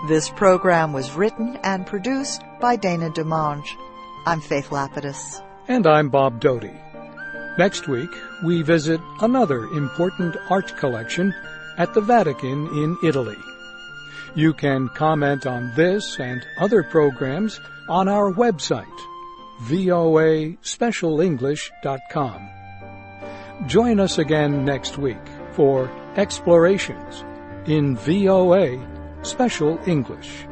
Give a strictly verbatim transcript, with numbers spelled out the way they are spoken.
This program was written and produced by Dana DeMange. I'm Faith Lapidus. And I'm Bob Doty. Next week, we visit another important art collection at the Vatican in Italy. You can comment on this and other programs on our website, v o a special english dot com. Join us again next week for Explorations in V O A Special English.